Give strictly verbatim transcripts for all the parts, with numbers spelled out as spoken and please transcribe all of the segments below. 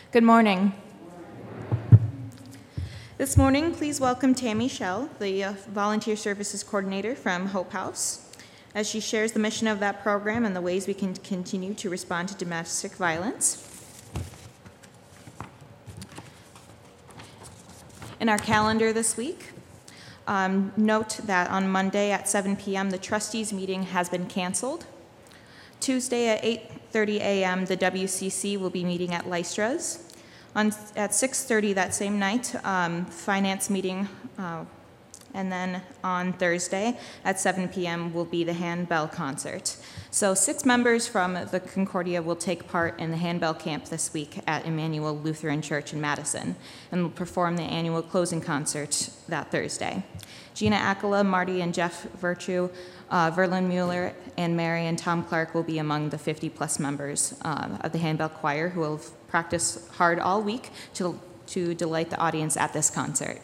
Good morning. This morning, please welcome Tammy Shell, the uh, Volunteer Services Coordinator from Hope House, as she shares the mission of that program and the ways we can continue to respond to domestic violence. In our calendar this week, um, note that on Monday at seven p m the trustees meeting has been canceled. Tuesday at eight thirty a m the W C C will be meeting at Lystra's. On, at six thirty that same night, um, finance meeting, uh, and then on Thursday at seven p m will be the handbell concert. So six members from the Concordia will take part in the handbell camp this week at Emmanuel Lutheran Church in Madison and will perform the annual closing concert that Thursday. Gina Akala, Marty and Jeff Virtue, uh, Verlin Mueller, and Mary and Tom Clark will be among the fifty plus members uh, of the handbell choir who will practice hard all week to, to delight the audience at this concert.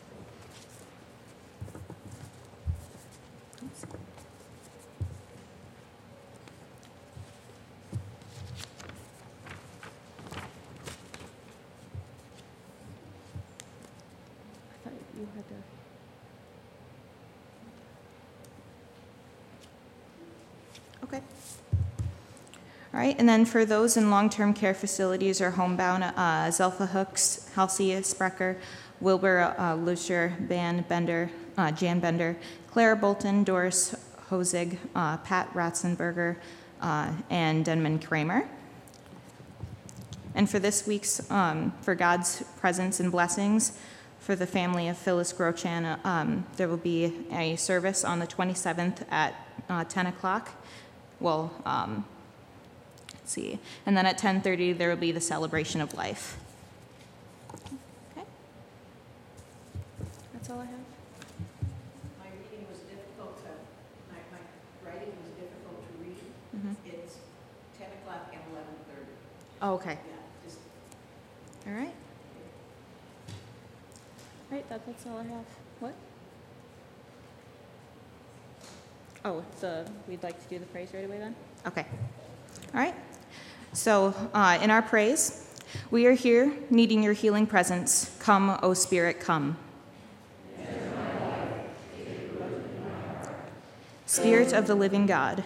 Okay. All right, and then for those in long-term care facilities or homebound, uh, Zelfa Hooks, Halsey Sprecher, Wilbur uh, Lucier, Ban Bender, uh, Jan Bender, Clara Bolton, Doris Hosig, uh, Pat Ratzenberger, uh, and Denman Kramer. And for this week's, um, for God's presence and blessings, for the family of Phyllis Grochan, um, there will be a service on the twenty-seventh at uh, ten o'clock. Well, um, let's see. And then at ten thirty, there will be the celebration of life. Okay. That's all I have. My reading was difficult to, my, my writing was difficult to read. Mm-hmm. It's ten o'clock and eleven thirty. Oh, okay. Yeah, just. All right. All right, that, that's all I have. What? Oh, the, we'd like to do the praise right away then? Okay. All right. So, uh, in our praise, we are here needing your healing presence. Come, O Spirit, come. Spirit of the living God.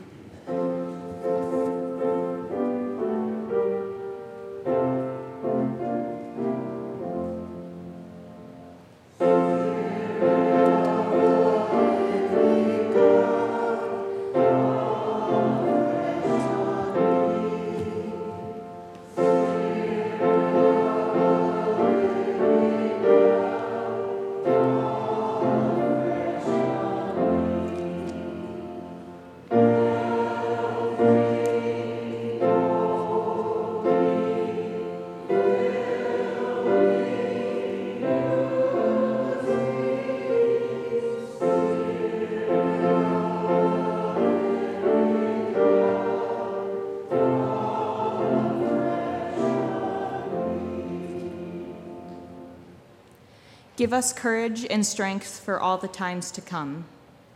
Give us courage and strength for all the times to come.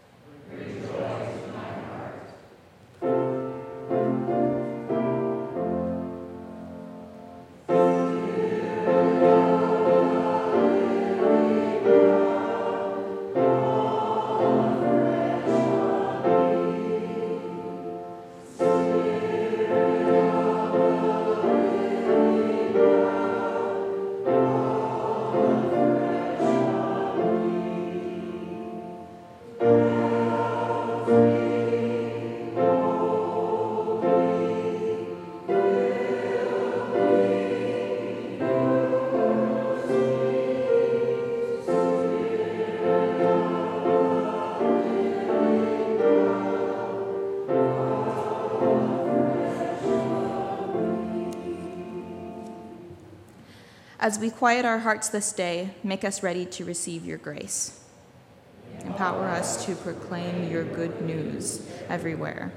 As we quiet our hearts this day, make us ready to receive your grace. Empower us to proclaim your good news everywhere.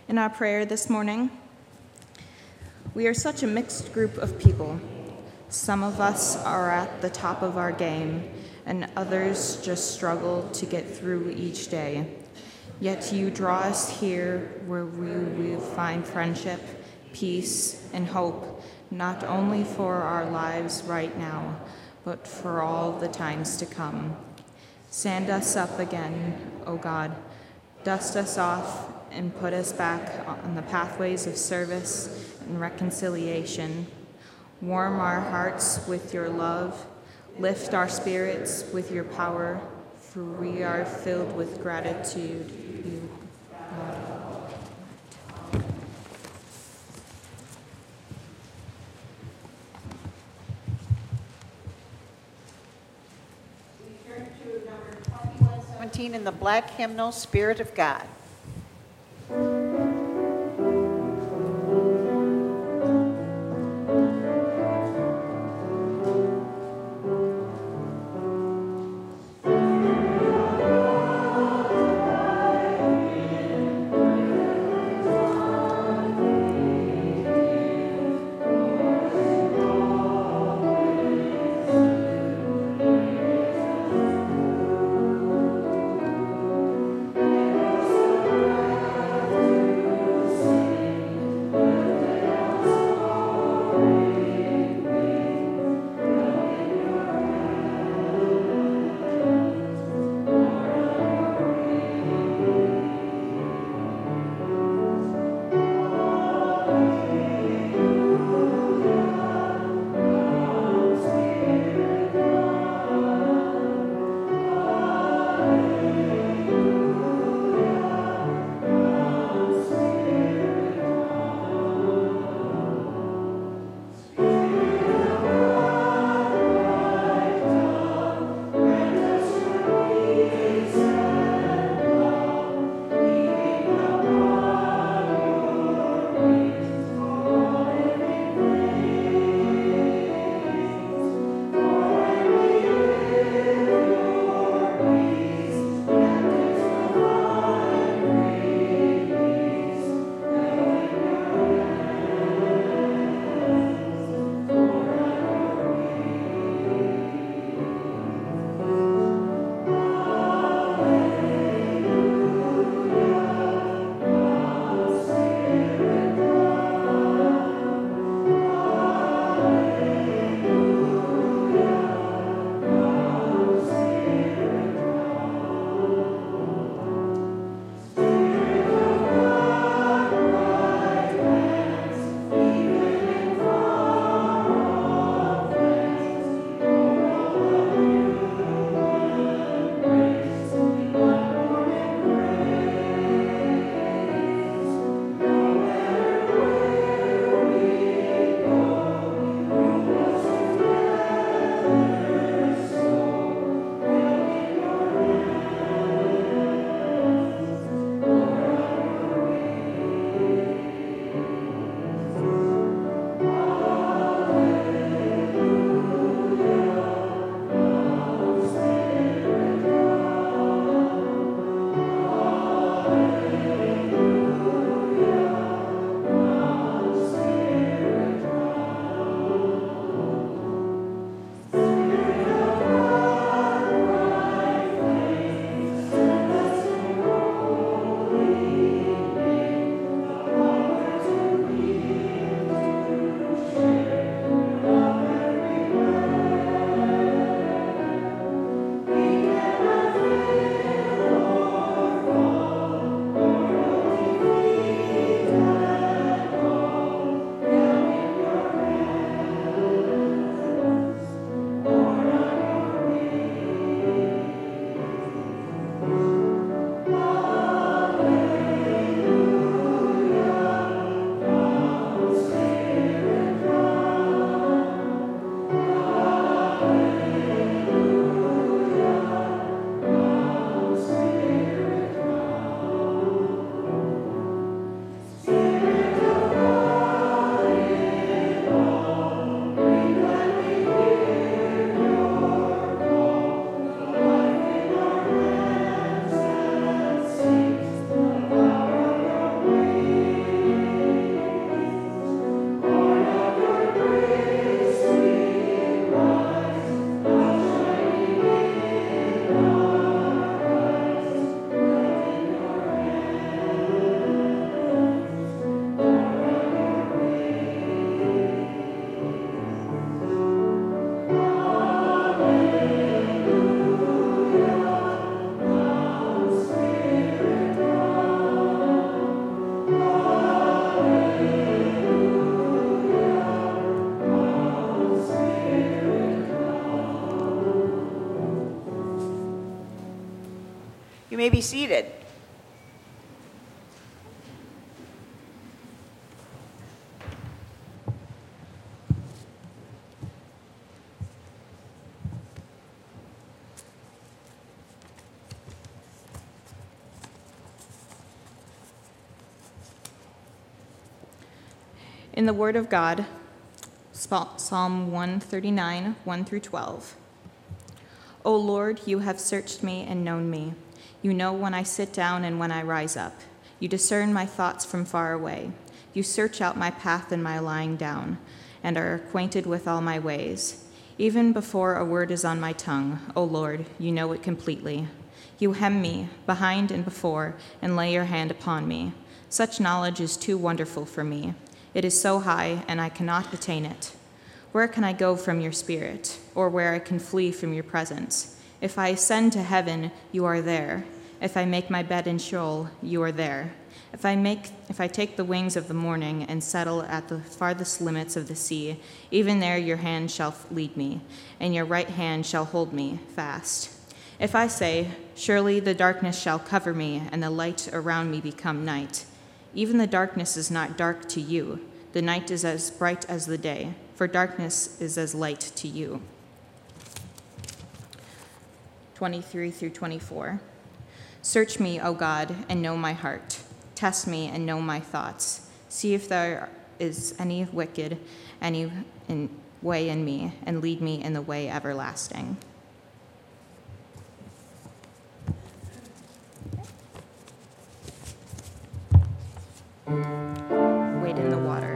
In our prayer this morning, we are such a mixed group of people. Some of us are at the top of our game, and others just struggle to get through each day. Yet you draw us here where we will find friendship, peace, and hope, not only for our lives right now, but for all the times to come. Stand us up again, O God. Dust us off and put us back on the pathways of service and reconciliation. Warm our hearts with your love. Lift our spirits with your power, for we are filled with gratitude. You, God. We turn to number twenty-one seventeen in the black hymnal, Spirit of God. Thank You may be seated. In the Word of God, Psalm one thirty-nine, one through twelve. O Lord, you have searched me and known me. You know when I sit down and when I rise up. You discern my thoughts from far away. You search out my path and my lying down, and are acquainted with all my ways. Even before a word is on my tongue, O Lord, you know it completely. You hem me behind and before, and lay your hand upon me. Such knowledge is too wonderful for me. It is so high, and I cannot attain it. Where can I go from your spirit, or where I can flee from your presence? If I ascend to heaven, you are there. If I make my bed in Sheol, you are there. If I make, if I take the wings of the morning and settle at the farthest limits of the sea, even there your hand shall lead me, and your right hand shall hold me fast. If I say, surely the darkness shall cover me, and the light around me become night, even the darkness is not dark to you. The night is as bright as the day, for darkness is as light to you. twenty-three through twenty-four. Search me, O God, and know my heart. Test me and know my thoughts. See if there is any wicked, any in way in me, and lead me in the way everlasting. Wade in the water.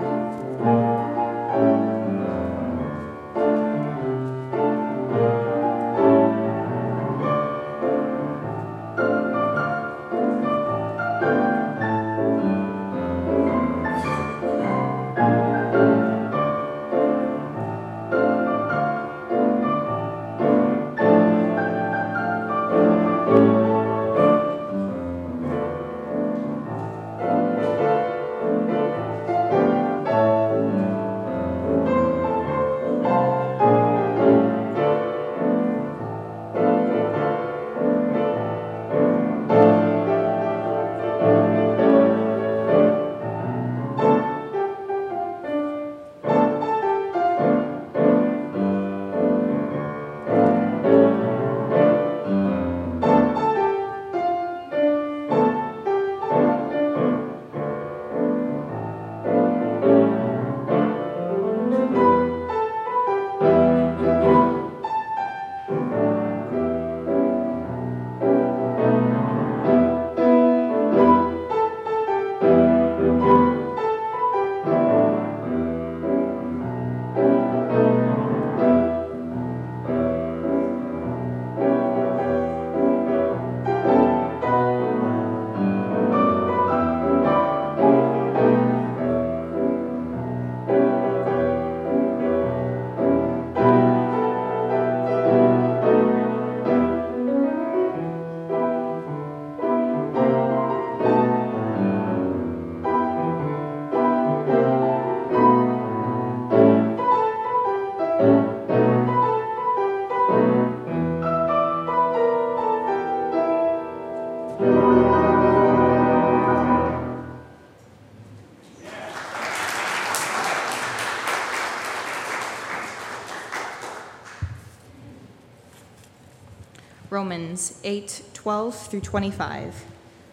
Romans eight, twelve through twenty-five.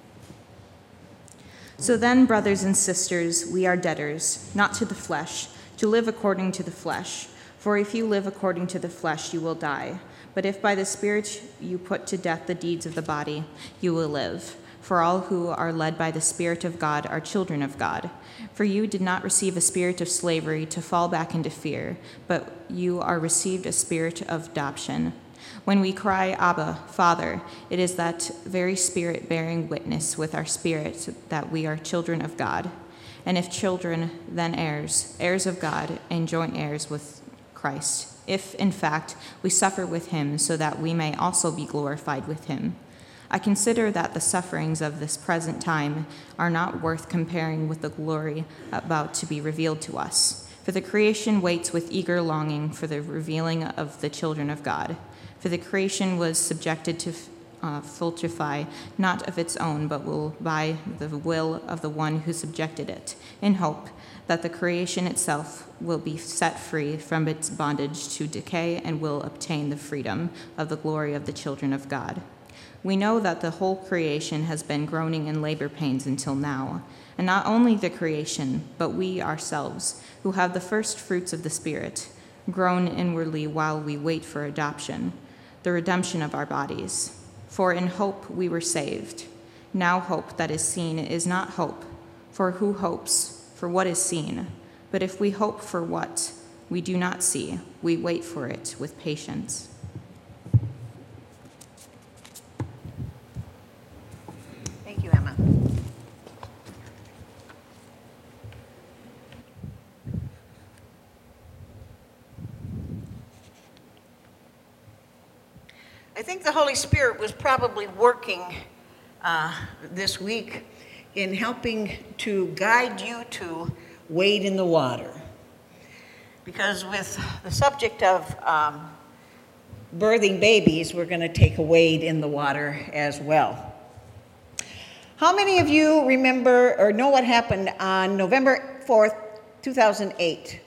So then, brothers and sisters, we are debtors, not to the flesh, to live according to the flesh. For if you live according to the flesh, you will die. But if by the Spirit you put to death the deeds of the body, you will live. For all who are led by the Spirit of God are children of God. For you did not receive a spirit of slavery to fall back into fear, but you are received a spirit of adoption. When we cry, Abba, Father, it is that very Spirit bearing witness with our spirit that we are children of God. And if children, then heirs, heirs of God, and joint heirs with Christ, if, in fact, we suffer with him, so that we may also be glorified with him. I consider that the sufferings of this present time are not worth comparing with the glory about to be revealed to us. For the creation waits with eager longing for the revealing of the children of God. For the creation was subjected to uh, fructify, not of its own, but will by the will of the one who subjected it, in hope that the creation itself will be set free from its bondage to decay and will obtain the freedom of the glory of the children of God. We know that the whole creation has been groaning in labor pains until now, and not only the creation, but we ourselves, who have the first fruits of the Spirit, groan inwardly while we wait for adoption, the redemption of our bodies. For in hope we were saved. Now hope that is seen is not hope, for who hopes for what is seen? But if we hope for what we do not see, we wait for it with patience. Thank you, Emma. I think the Holy Spirit was probably working uh, this week in helping to guide you to wade in the water. Because with the subject of um, birthing babies, we're going to take a wade in the water as well. How many of you remember or know what happened on November fourth, two thousand eight?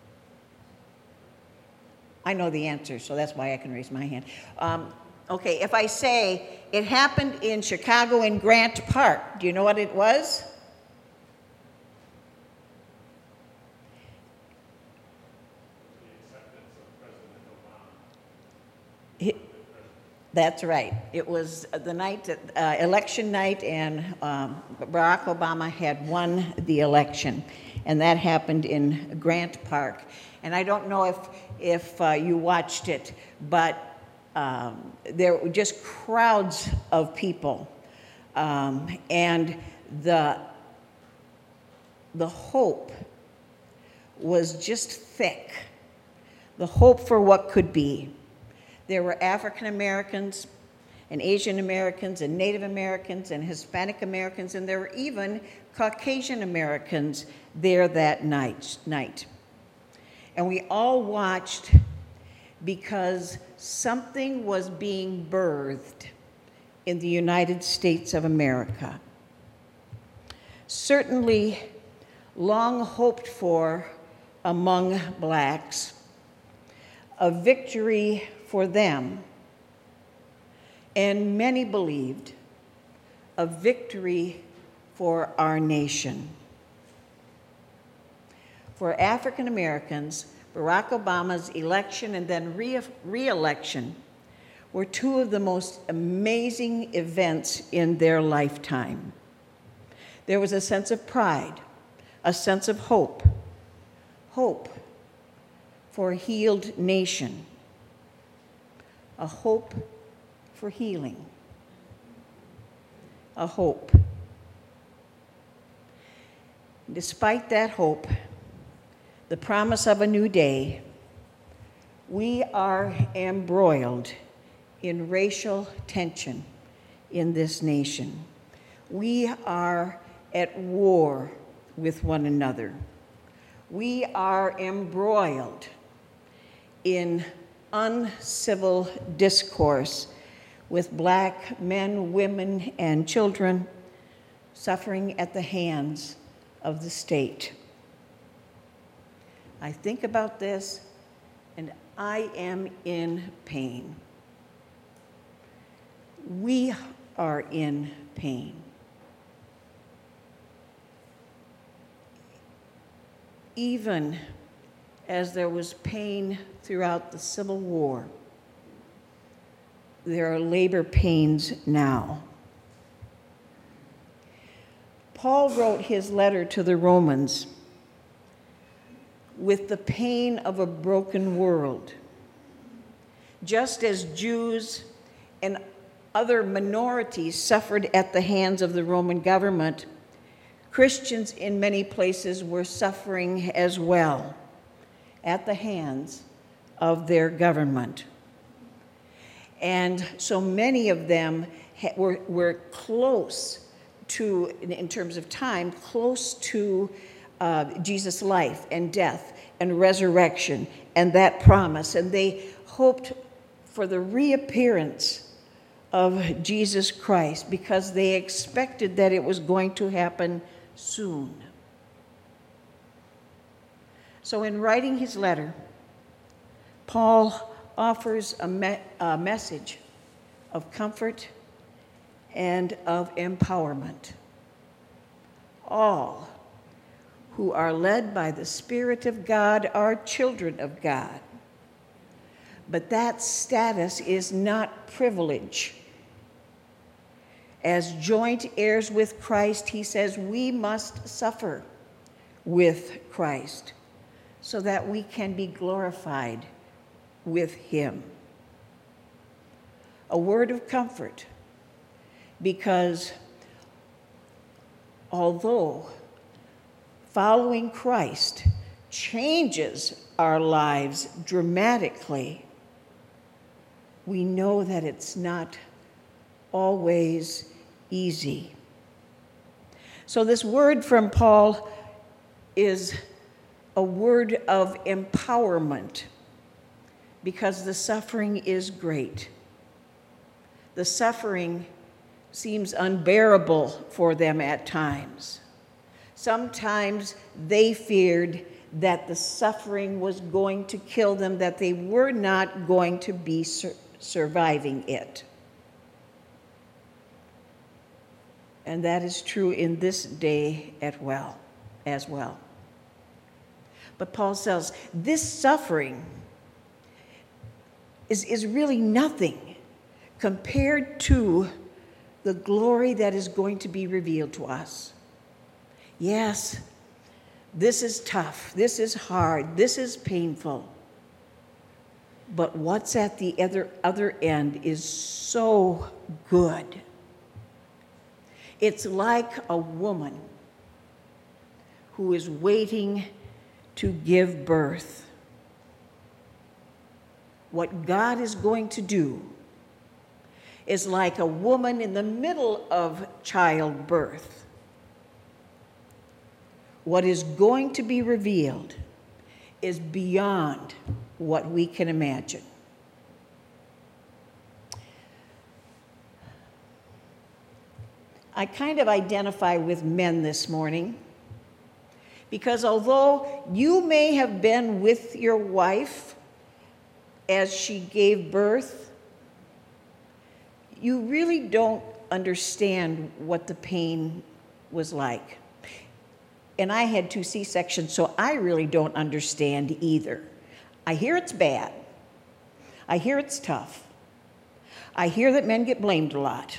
I know the answer, so that's why I can raise my hand. Um, okay, if I say it happened in Chicago in Grant Park, do you know what it was? That's right. It was the night, uh, election night, and um, Barack Obama had won the election, and that happened in Grant Park. And I don't know if if uh, you watched it, but um, there were just crowds of people, um, and the the hope was just thick. The hope for what could be. There were African Americans and Asian Americans and Native Americans and Hispanic Americans, and there were even Caucasian Americans there that night. night. And we all watched because something was being birthed in the United States of America. Certainly long hoped for among blacks, a victory for them, and many believed a victory for our nation. For African Americans, Barack Obama's election and then re- re-election were two of the most amazing events in their lifetime. There was a sense of pride, a sense of hope, hope for a healed nation, a hope for healing, a hope. Despite that hope, the promise of a new day, we are embroiled in racial tension in this nation. We are at war with one another. We are embroiled in uncivil discourse with black men, women, and children suffering at the hands of the state. I think about this, and I am in pain. We are in pain. Even as there was pain throughout the Civil War, there are labor pains now. Paul wrote his letter to the Romans with the pain of a broken world. Just as Jews and other minorities suffered at the hands of the Roman government, Christians in many places were suffering as well at the hands of their government. And so many of them ha- were, were close to, in, in terms of time, close to uh, Jesus' life and death and resurrection and that promise. And they hoped for the reappearance of Jesus Christ because they expected that it was going to happen soon. So in writing his letter, Paul offers a, me- a message of comfort and of empowerment. All who are led by the Spirit of God are children of God. But that status is not privilege. As joint heirs with Christ, he says we must suffer with Christ so that we can be glorified with him. A word of comfort, because although following Christ changes our lives dramatically, we know that it's not always easy. So this word from Paul is a word of empowerment because the suffering is great. The suffering seems unbearable for them at times. Sometimes they feared that the suffering was going to kill them, that they were not going to be sur- surviving it. And that is true in this day as well, as well. But Paul says this suffering is, is really nothing compared to the glory that is going to be revealed to us. Yes, this is tough, this is hard, this is painful. But what's at the other, other end is so good. It's like a woman who is waiting to give birth. What God is going to do is like a woman in the middle of childbirth. What is going to be revealed is beyond what we can imagine. I kind of identify with men this morning because although you may have been with your wife as she gave birth, you really don't understand what the pain was like. And I had two C-sections, so I really don't understand either. I hear it's bad. I hear it's tough. I hear that men get blamed a lot.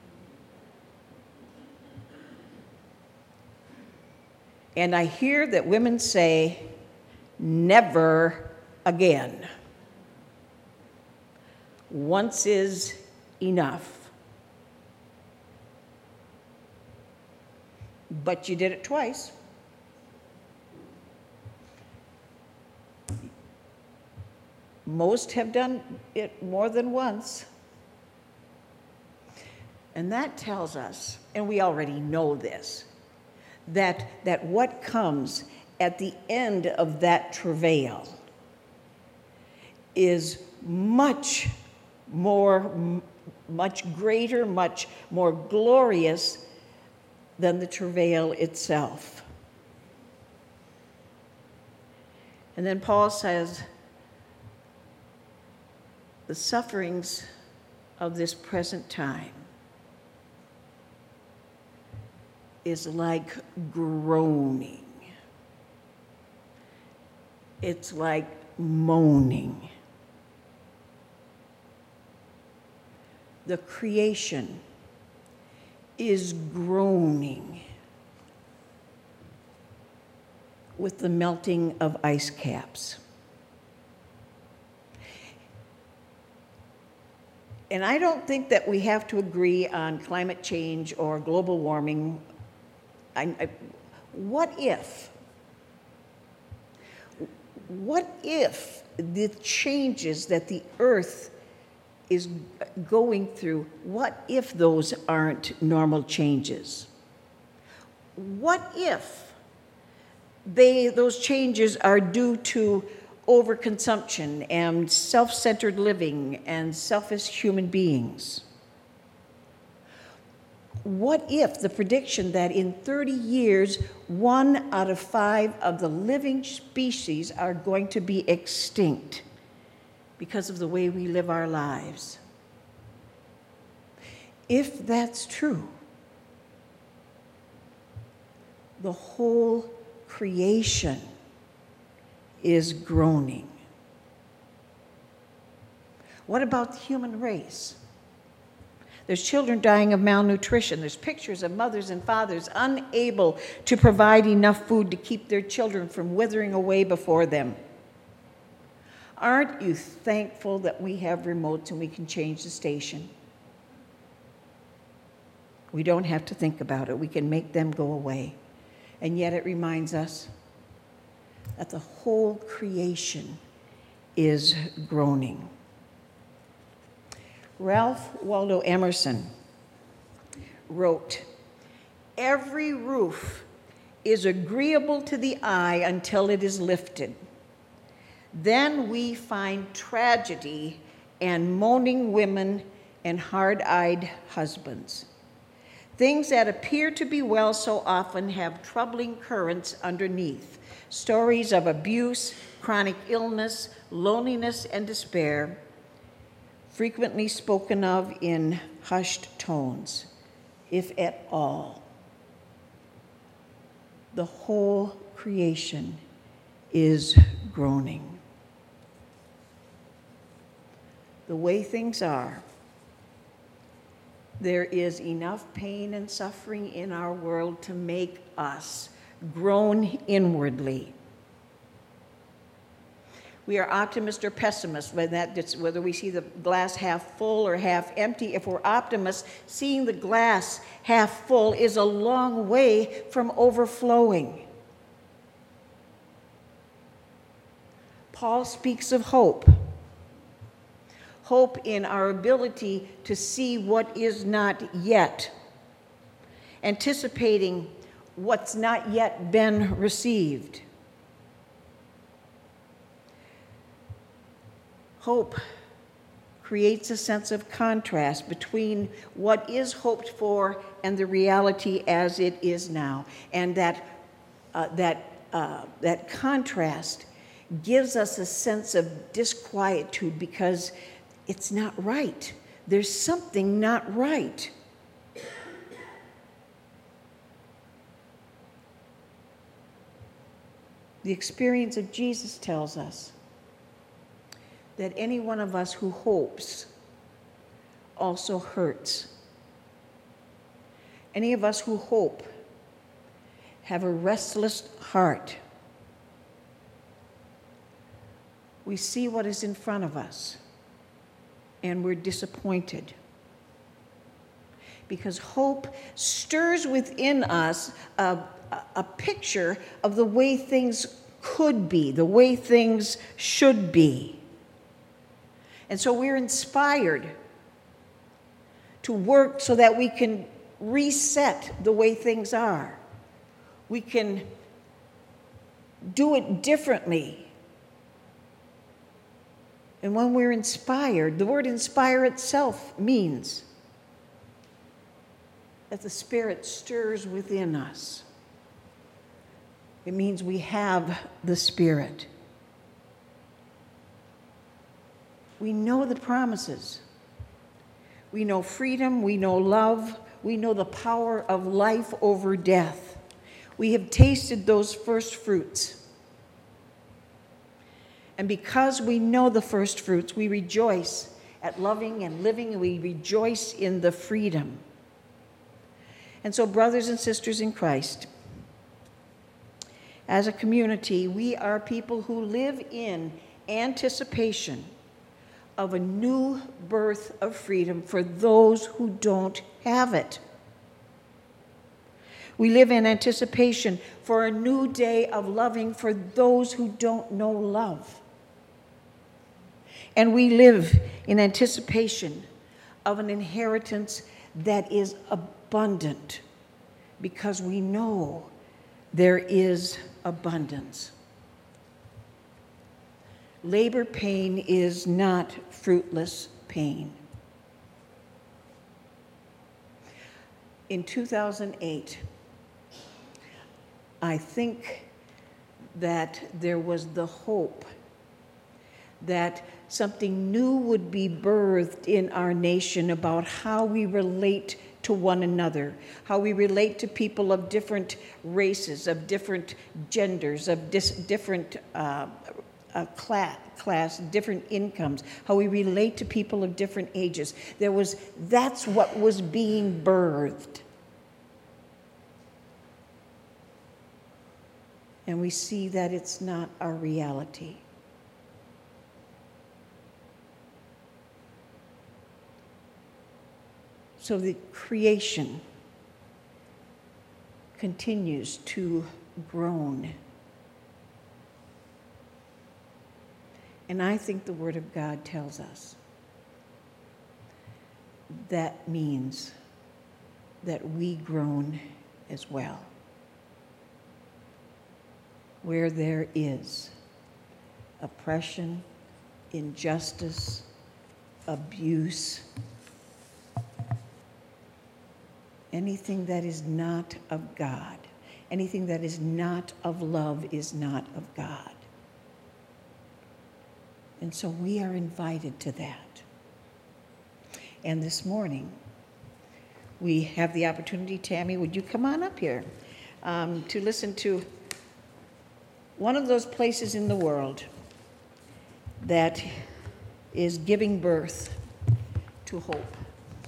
And I hear that women say, never again. Once is enough. But you did it twice. Most have done it more than once. And that tells us, and we already know this, that, that what comes at the end of that travail is much more, much greater, much more glorious than the travail itself. And then Paul says, the sufferings of this present time is like groaning. It's like moaning. The creation is groaning with the melting of ice caps. And I don't think that we have to agree on climate change or global warming. I, I, what if, what if the changes that the earth is going through, what if those aren't normal changes? What if they, those changes are due to overconsumption and self-centered living and selfish human beings? what if the prediction that in thirty years, one out of five of the living species are going to be extinct because of the way we live our lives? If that's true, the whole creation is groaning. What about the human race? There's children dying of malnutrition. There's pictures of mothers and fathers unable to provide enough food to keep their children from withering away before them. Aren't you thankful that we have remotes and we can change the station? We don't have to think about it. We can make them go away. And yet it reminds us that the whole creation is groaning. Ralph Waldo Emerson wrote, "Every roof is agreeable to the eye until it is lifted. Then we find tragedy and moaning women and hard-eyed husbands. Things that appear to be well so often have troubling currents underneath, stories of abuse, chronic illness, loneliness, and despair, frequently spoken of in hushed tones, if at all. The whole creation is groaning." The way things are, there is enough pain and suffering in our world to make us groan inwardly. We are optimists or pessimists, whether we see the glass half full or half empty. If we're optimists, seeing the glass half full is a long way from overflowing. Paul speaks of hope. Hope in our ability to see what is not yet, anticipating what's not yet been received. Hope creates a sense of contrast between what is hoped for and the reality as it is now. And that, uh, that, uh, that contrast gives us a sense of disquietude because it's not right. There's something not right. The experience of Jesus tells us that any one of us who hopes also hurts. Any of us who hope have a restless heart. We see what is in front of us, and we're disappointed. Because hope stirs within us a, a picture of the way things could be, the way things should be. And so we're inspired to work so that we can reset the way things are. We can do it differently. And when we're inspired, the word inspire itself means that the Spirit stirs within us. It means we have the Spirit. We know the promises. We know freedom, we know love, we know the power of life over death. We have tasted those first fruits. And because we know the first fruits, we rejoice at loving and living, and we rejoice in the freedom. And so, brothers and sisters in Christ, as a community, we are people who live in anticipation of a new birth of freedom for those who don't have it. We live in anticipation for a new day of loving for those who don't know love. And we live in anticipation of an inheritance that is abundant because we know there is abundance. Labor pain is not fruitless pain. in two thousand eight, I think that there was the hope that something new would be birthed in our nation about how we relate to one another, how we relate to people of different races, of different genders, of dis- different uh, uh, class, class, different incomes, how we relate to people of different ages. There was, that's what was being birthed. And we see that it's not our reality. So the creation continues to groan. And I think the Word of God tells us that means that we groan as well. Where there is oppression, injustice, abuse, anything that is not of God, anything that is not of love is not of God. And so we are invited to that. And this morning, we have the opportunity, Tammy, would you come on up here, um, to listen to one of those places in the world that is giving birth to hope.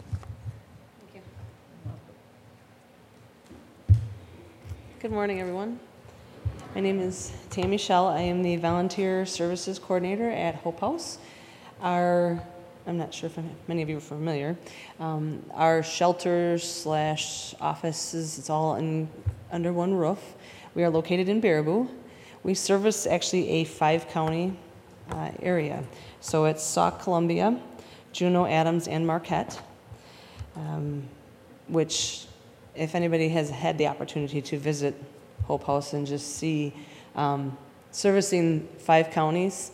Good morning, everyone. My name is Tammy Schell. I am the Volunteer Services Coordinator at Hope House. Our, I'm not sure if many of you are familiar, um, our shelters slash offices, it's all in, under one roof. We are located in Baraboo. We service actually a five-county uh, area. So it's Sauk, Columbia, Juneau, Adams, and Marquette, um, which if anybody has had the opportunity to visit Hope House and just see um, servicing five counties.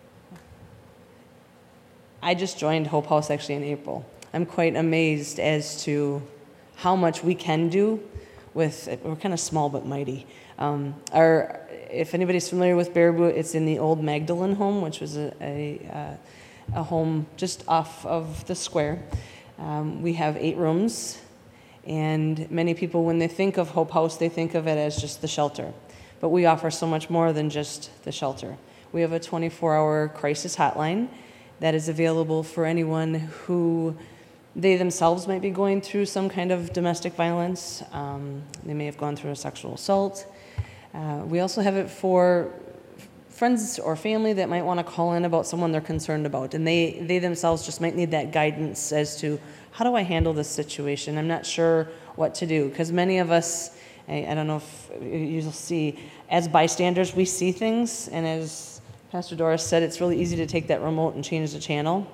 I just joined Hope House actually in April. I'm quite amazed as to how much we can do with, we're kind of small but mighty. Um, our, if anybody's familiar with Baraboo, it's in the old Magdalen home, which was a, a, a home just off of the square. Um, we have eight rooms. And many people, when they think of Hope House, they think of it as just the shelter. But we offer so much more than just the shelter. We have a twenty-four hour crisis hotline that is available for anyone who they themselves might be going through some kind of domestic violence. Um, they may have gone through a sexual assault. Uh, we also have it for friends or family that might want to call in about someone they're concerned about. And they, they themselves just might need that guidance as to, how do I handle this situation? I'm not sure what to do. Because many of us, I, I don't know if you'll see, as bystanders, we see things. And as Pastor Doris said, it's really easy to take that remote and change the channel.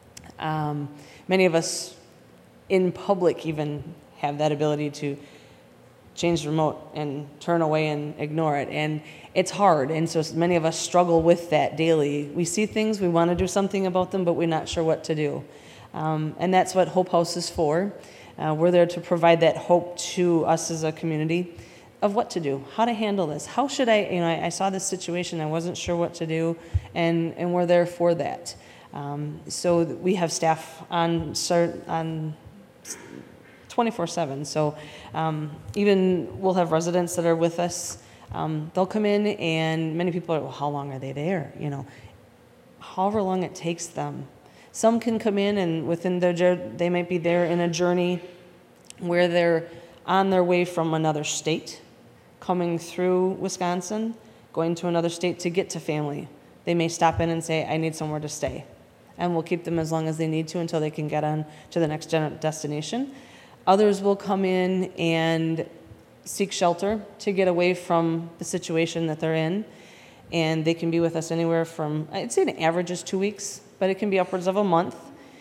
Um, many of us in public even have that ability to change the remote and turn away and ignore it. And it's hard. And so many of us struggle with that daily. We see things, we want to do something about them, but we're not sure what to do. Um, and that's what Hope House is for. Uh, we're there to provide that hope to us as a community of what to do, how to handle this. How should I, you know, I, I saw this situation, I wasn't sure what to do, and, and we're there for that. Um, so we have staff on, on twenty-four seven. So um, even we'll have residents that are with us. Um, they'll come in, and many people are, well, how long are they there? You know, however long it takes them. Some can come in and within their, they might be there in a journey where they're on their way from another state, coming through Wisconsin, going to another state to get to family. They may stop in and say, I need somewhere to stay. And we'll keep them as long as they need to until they can get on to the next destination. Others will come in and seek shelter to get away from the situation that they're in. And they can be with us anywhere from, I'd say the average is two weeks, but it can be upwards of a month.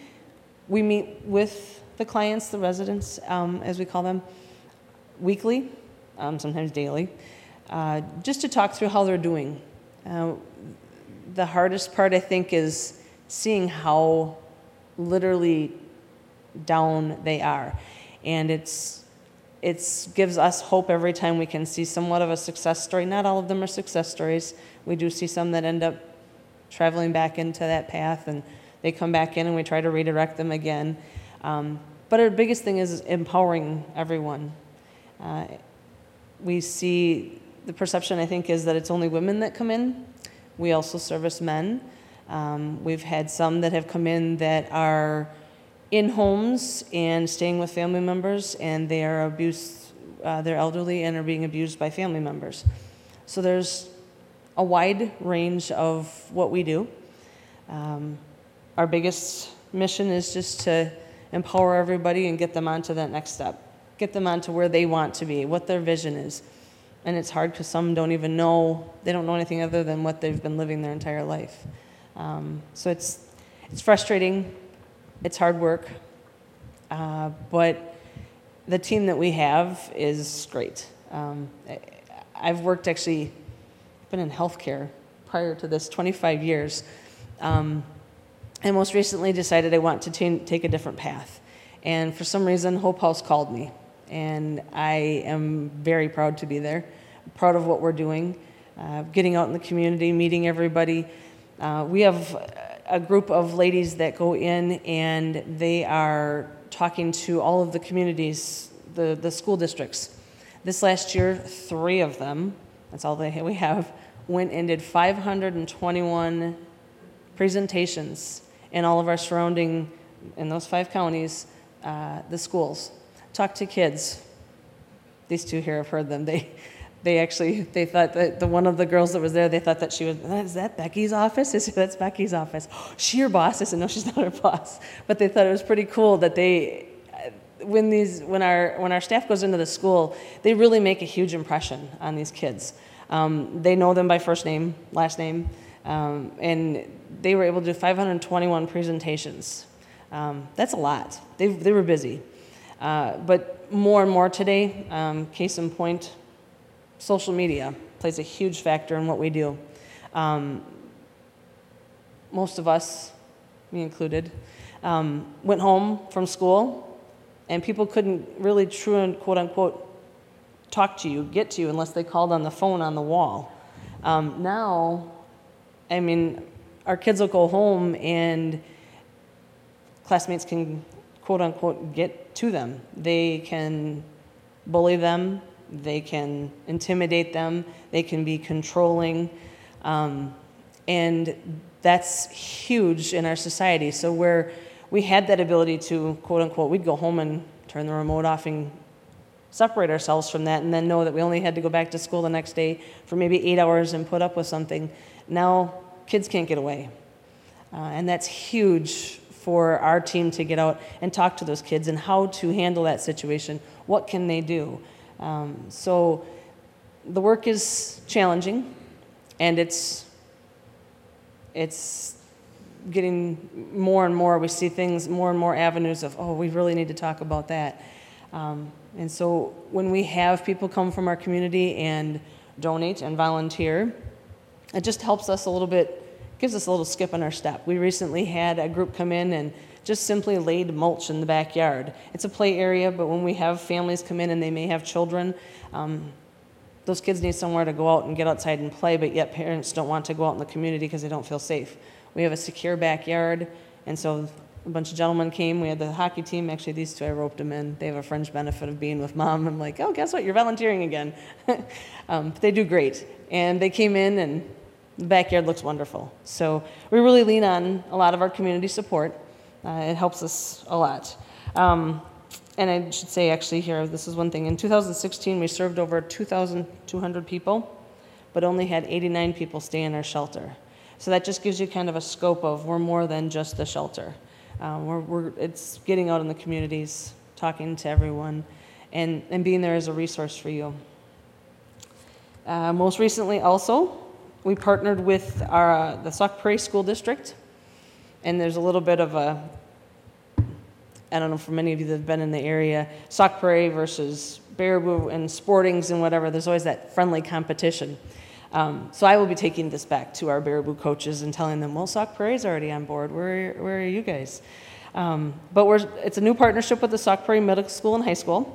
We meet with the clients, the residents, um, as we call them, weekly, um, sometimes daily, uh, just to talk through how they're doing. Uh, the hardest part, I think, is seeing how literally down they are. And it's it gives us hope every time we can see somewhat of a success story. Not all of them are success stories. We do see some that end up traveling back into that path, and they come back in and we try to redirect them again. Um, but our biggest thing is empowering everyone. Uh, we see the perception, I think, is that it's only women that come in. We also service men. Um, we've had some that have come in that are in homes and staying with family members, and they are abused, uh, they're elderly and are being abused by family members. So there's a wide range of what we do. Um, our biggest mission is just to empower everybody and get them onto that next step, get them onto where they want to be, what their vision is. And it's hard because some don't even know, they don't know anything other than what they've been living their entire life. Um, so it's, it's frustrating, it's hard work, uh, but the team that we have is great. Um, I, I've worked actually, been in healthcare prior to this, twenty-five years, um, and most recently decided I want to t- take a different path. And for some reason, Hope House called me, and I am very proud to be there, proud of what we're doing, uh, getting out in the community, meeting everybody. Uh, we have a group of ladies that go in and they are talking to all of the communities, the, the school districts. This last year, three of them, that's all they, we have, went and did five hundred twenty-one presentations in all of our surrounding, in those five counties, uh, the schools. Talked to kids. These two here have heard them. They, they actually, they thought that the one of the girls that was there, they thought that she was, is that Becky's office? I said, that's Becky's office. Oh, she your boss? I said, no, she's not her boss. But they thought it was pretty cool that they, when these, when our, when our staff goes into the school, they really make a huge impression on these kids. Um, they know them by first name, last name, um, and they were able to do five hundred twenty-one presentations. Um, that's a lot. They, they were busy. Uh, but more and more today, um, case in point, social media plays a huge factor in what we do. Um, most of us, me included, um, went home from school, and people couldn't really, true and quote unquote, talk to you, get to you, unless they called on the phone on the wall. Um, now, I mean, our kids will go home and classmates can quote unquote get to them. They can bully them, they can intimidate them, they can be controlling, um, and that's huge in our society. So where we had that ability to quote unquote, we'd go home and turn the remote off and separate ourselves from that, and then know that we only had to go back to school the next day for maybe eight hours and put up with something. Now kids can't get away, uh, and that's huge for our team to get out and talk to those kids and how to handle that situation. What can they do? Um, so the work is challenging, and it's it's getting more and more. We see things, more and more avenues of, oh, we really need to talk about that. Um, and so when we have people come from our community and donate and volunteer, it just helps us a little bit, gives us a little skip in our step. We recently had a group come in and just simply laid mulch in the backyard. It's a play area, but when we have families come in and they may have children, um, those kids need somewhere to go out and get outside and play, but yet parents don't want to go out in the community because they don't feel safe. We have a secure backyard, and so a bunch of gentlemen came. We had the hockey team. Actually, these two, I roped them in. They have a fringe benefit of being with mom. I'm like, oh, guess what? You're volunteering again. um, but they do great. And they came in, and the backyard looks wonderful. So we really lean on a lot of our community support. Uh, it helps us a lot. Um, and I should say, actually, here, this is one thing. In two thousand sixteen, we served over two thousand two hundred people, but only had eighty-nine people stay in our shelter. So that just gives you kind of a scope of we're more than just the shelter. Um, we're, we're, it's getting out in the communities, talking to everyone, and, and being there as a resource for you. Uh, most recently also, we partnered with our, uh, the Sauk Prairie School District, and there's a little bit of a, I don't know, for many of you that have been in the area, Sauk Prairie versus Baraboo and Sportings and whatever, there's always that friendly competition. Um, so I will be taking this back to our Baraboo coaches and telling them, well, Sauk Prairie's already on board. Where, where are you guys? Um, but we're, it's a new partnership with the Sauk Prairie Middle School and High School.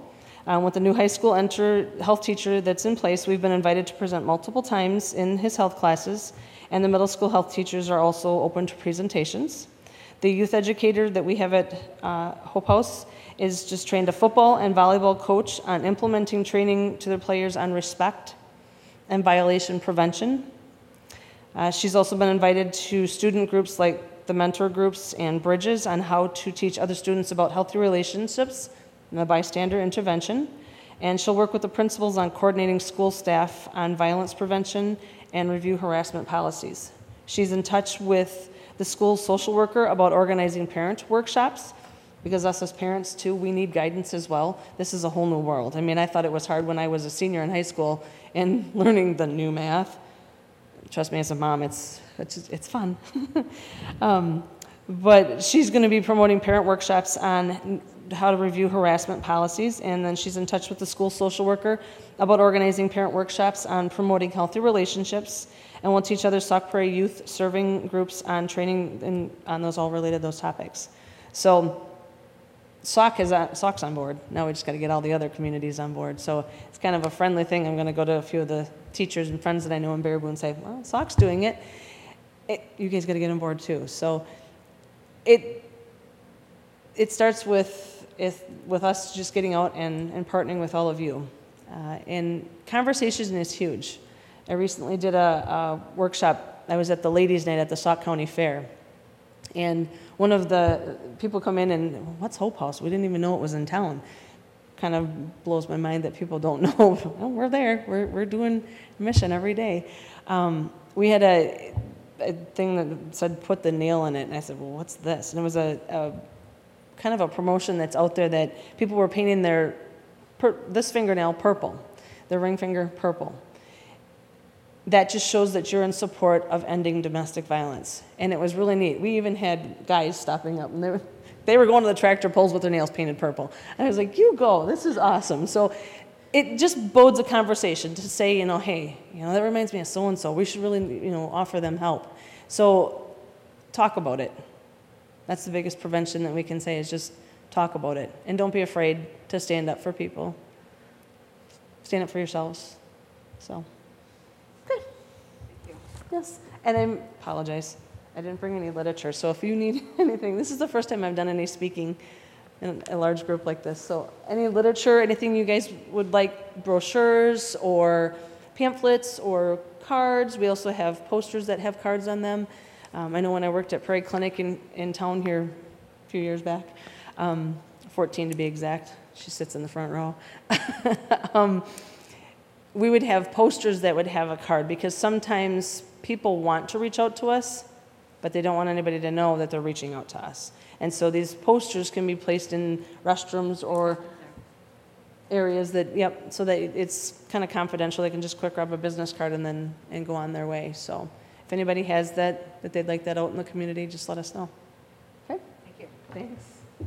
Um, with the new high school enter health teacher that's in place, we've been invited to present multiple times in his health classes, and the middle school health teachers are also open to presentations. The youth educator that we have at uh, Hope House is just trained a football and volleyball coach on implementing training to their players on respect and violation prevention. Uh, she's also been invited to student groups like the mentor groups and bridges on how to teach other students about healthy relationships and the bystander intervention. And she'll work with the principals on coordinating school staff on violence prevention and review harassment policies. She's in touch with the school social worker about organizing parent workshops, because us as parents too, we need guidance as well. This is a whole new world. I mean, I thought it was hard when I was a senior in high school and learning the new math. Trust me, as a mom, it's it's, it's fun. um, but she's going to be promoting parent workshops on how to review harassment policies, and then she's in touch with the school social worker about organizing parent workshops on promoting healthy relationships, and we'll teach other Sauk Prairie youth serving groups on training in, on those all related those topics. So Sauk is on, Sauk's on board. Now we just got to get all the other communities on board. So it's kind of a friendly thing. I'm going to go to a few of the teachers and friends that I know in Baraboo and say, well, Sauk's doing it. it you guys got to get on board too. So it it starts with if, with us just getting out and, and partnering with all of you. Uh, and conversation is huge. I recently did a, a workshop. I was at the ladies' night at the Sauk County Fair. And one of the people come in and, what's Hope House? We didn't even know it was in town. Kind of blows my mind that people don't know. Well, we're there. We're, we're doing mission every day. Um, we had a, a thing that said, put the nail in it. And I said, well, what's this? And it was a, a kind of a promotion that's out there that people were painting their, per, this fingernail purple, their ring finger purple. That just shows that you're in support of ending domestic violence. And it was really neat. We even had guys stopping up, and they were, they were going to the tractor pulls with their nails painted purple. And I was like, you go, this is awesome. So it just bodes a conversation to say, you know, hey, you know, that reminds me of so-and-so. We should really, you know, offer them help. So talk about it. That's the biggest prevention that we can say is just talk about it. And don't be afraid to stand up for people. Stand up for yourselves. So. Yes, and I apologize. I didn't bring any literature, so if you need anything, this is the first time I've done any speaking in a large group like this. So any literature, anything you guys would like, brochures or pamphlets or cards. We also have posters that have cards on them. Um, I know when I worked at Prairie Clinic in, in town here a few years back, um, fourteen to be exact. She sits in the front row. um, we would have posters that would have a card, because sometimes people want to reach out to us, but they don't want anybody to know that they're reaching out to us. And so these posters can be placed in restrooms or areas that, yep, so that it's kind of confidential. They can just quick grab a business card and then and go on their way. So if anybody has that, that they'd like that out in the community, just let us know. Okay? Thank you. Thanks.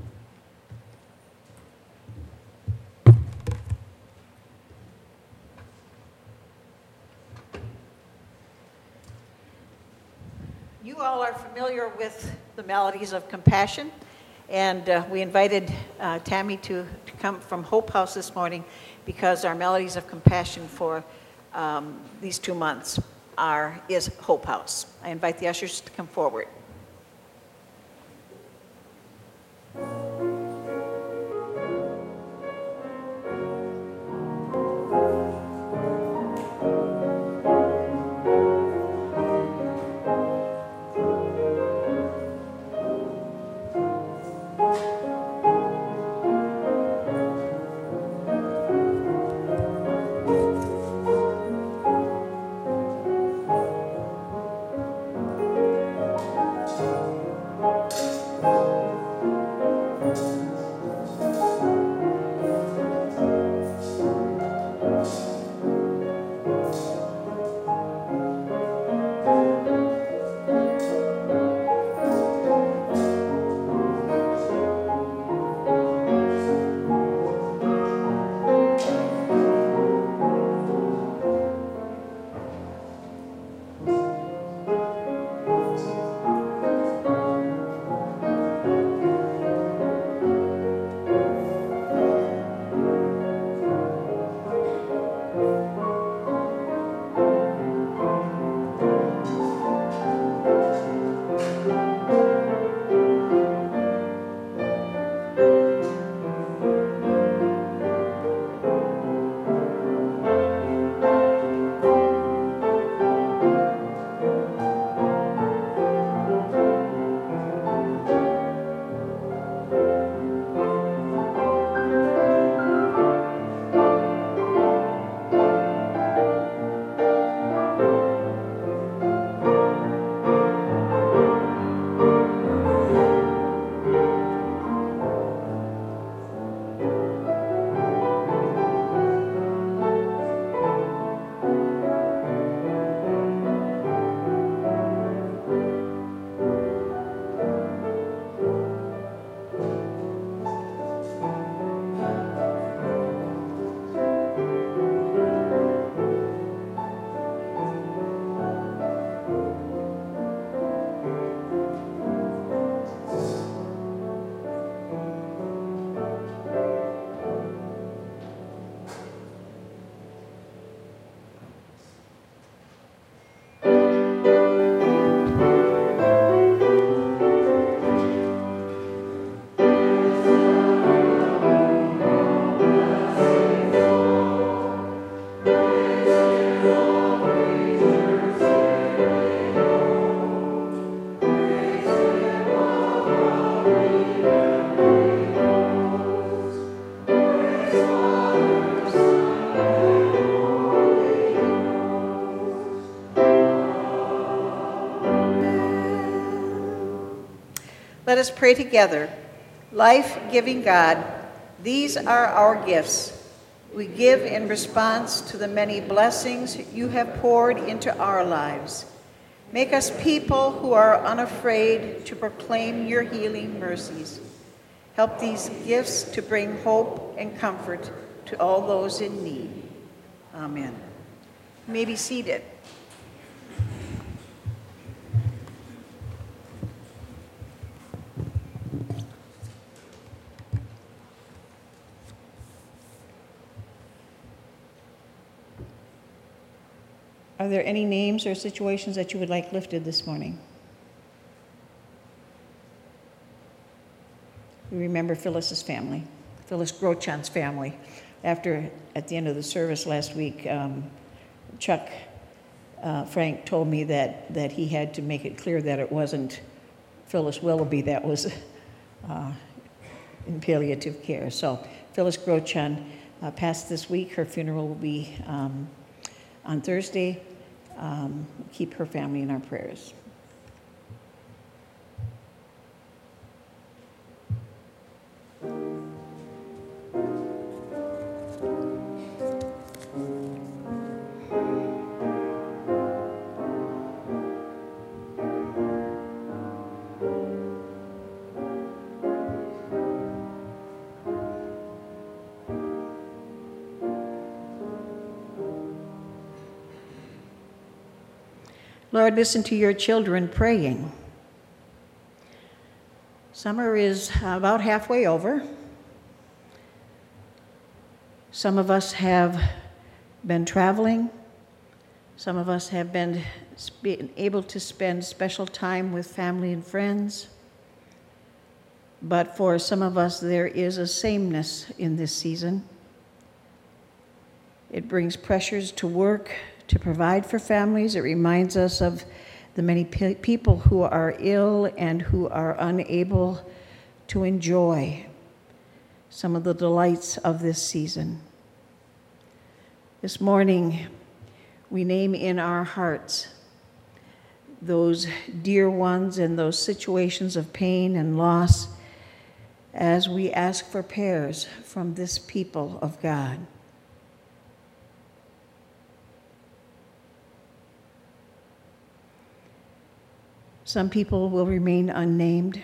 You all are familiar with the Melodies of Compassion, and uh, we invited uh, Tammy to, to come from Hope House this morning because our Melodies of Compassion for um, these two months are is Hope House. I invite the ushers to come forward. Let us pray together. Life-giving God, these are our gifts. We give in response to the many blessings you have poured into our lives. Make us people who are unafraid to proclaim your healing mercies. Help these gifts to bring hope and comfort to all those in need. Amen. You may be seated. Are there any names or situations that you would like lifted this morning? We remember Phyllis's family, Phyllis Grochon's family. After, at the end of the service last week, um, Chuck uh, Frank told me that, that he had to make it clear that it wasn't Phyllis Willoughby that was uh, in palliative care. So Phyllis Grochon uh, passed this week. Her funeral will be um, on Thursday. Um, keep her family in our prayers. Lord, listen to your children praying. Summer is about halfway over. Some of us have been traveling. Some of us have been able to spend special time with family and friends. But for some of us, there is a sameness in this season. It brings pressures to work, to provide for families. It reminds us of the many pe- people who are ill and who are unable to enjoy some of the delights of this season. This morning, we name in our hearts those dear ones and those situations of pain and loss as we ask for prayers from this people of God. Some people will remain unnamed.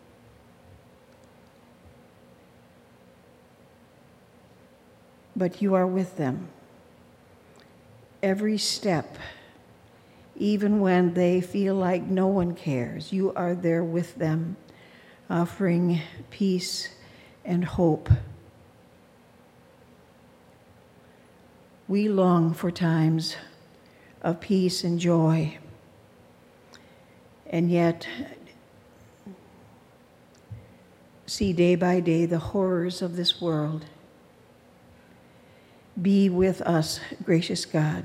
But you are with them every step, even when they feel like no one cares. You are there with them, offering peace and hope. We long for times of peace and joy. And yet, see day by day the horrors of this world. Be with us, gracious God.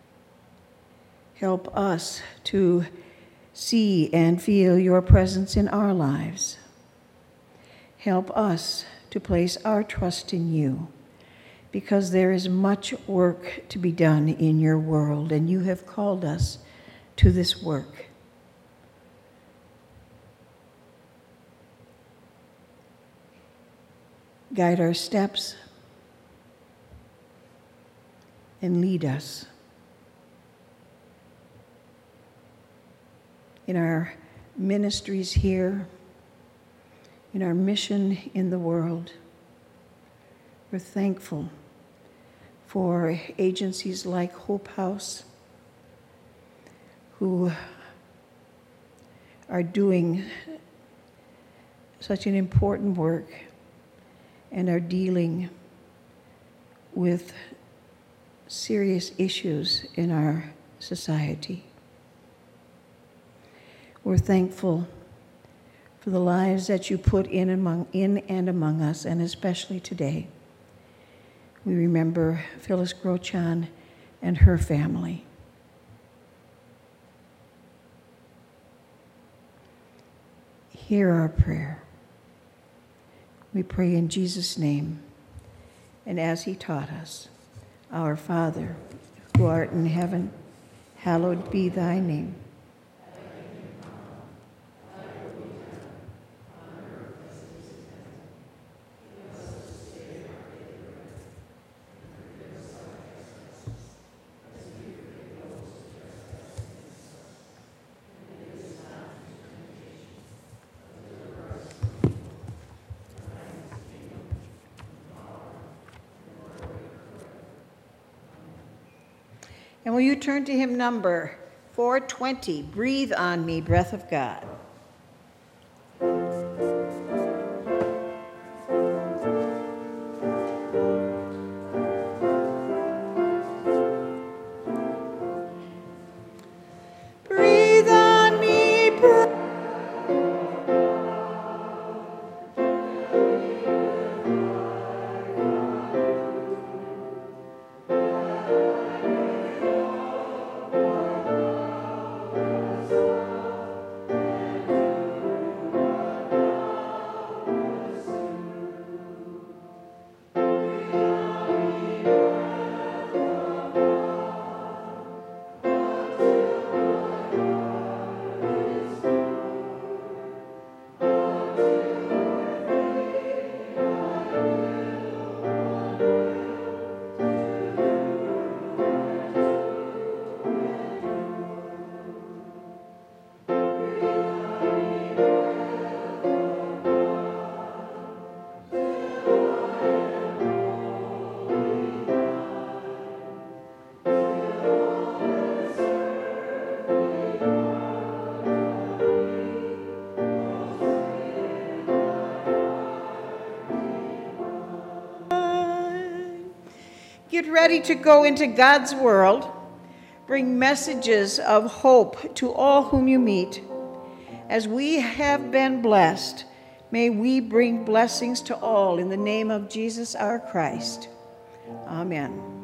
Help us to see and feel your presence in our lives. Help us to place our trust in you, because there is much work to be done in your world, and you have called us to this work. Guide our steps and lead us in our ministries here, in our mission in the world. We're thankful for agencies like Hope House, who are doing such an important work and are dealing with serious issues in our society. We're thankful for the lives that you put in among in and among us, and especially today. We remember Phyllis Grochon and her family. Hear our prayer. We pray in Jesus' name, and as he taught us, Our Father, who art in heaven, hallowed be thy name. And will you turn to hymn number four twenty, Breathe on Me, Breath of God. Breathe on me, breath. Get ready to go into God's world. Bring messages of hope to all whom you meet. As we have been blessed, may we bring blessings to all in the name of Jesus our Christ. Amen.